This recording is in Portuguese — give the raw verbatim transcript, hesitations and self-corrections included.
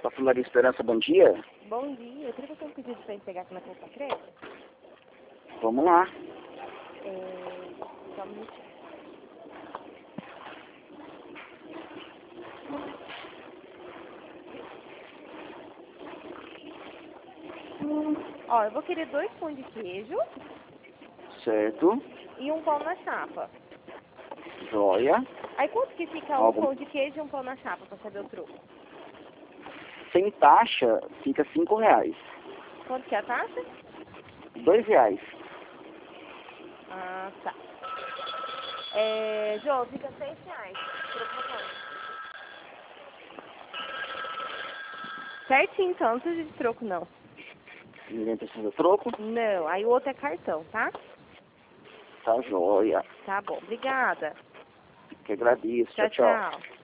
Papelaria Esperança, bom dia. Bom dia, eu queria fazer um pedido para entregar aqui na Copa Crédito. Vamos lá. É... Só um minutinho. Ó, eu vou querer dois pão de queijo Certo. e um pão na chapa. Joia. Aí quanto que fica um Algum... pão de queijo e um pão na chapa, para saber o troco? Sem taxa, fica cinco reais. Quanto que é a taxa? Dois reais. Ah, tá. É, João, fica seis reais. Troco no pão. Certinho, então, não precisa de troco, não. Ninguém precisa de troco? Não, aí o outro é cartão, tá? Tá joia. Tá bom, obrigada. Que agradeço. Tchau, Tchau, tchau. tchau.